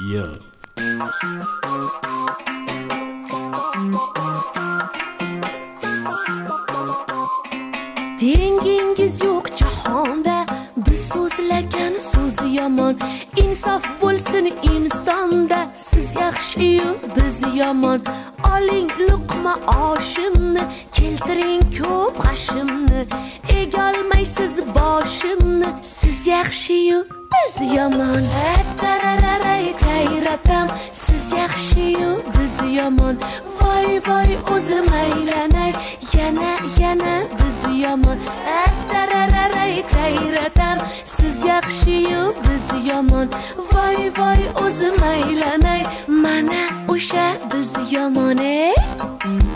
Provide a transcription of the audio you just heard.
yo. Dengingiz yo'q jahonda biz so'zlagan so'z yomon. Insof bo'lsin insonda, siz yaxshi-yu biz yomon. Oling luqma oshimni, keltiring ko'p g'ashimni. Egolmaysiz boshimni, siz yaxshi-yu biz yomon. Tarararay tayratam, siz yaxshi-yu biz yomon. Voy voy o'zim aylanay, yana biz yomon. Tarararay tayratam, siz yaxshi-yu biz yomon. Voy voy o'zim aylanay, mana o'sha biz yomon.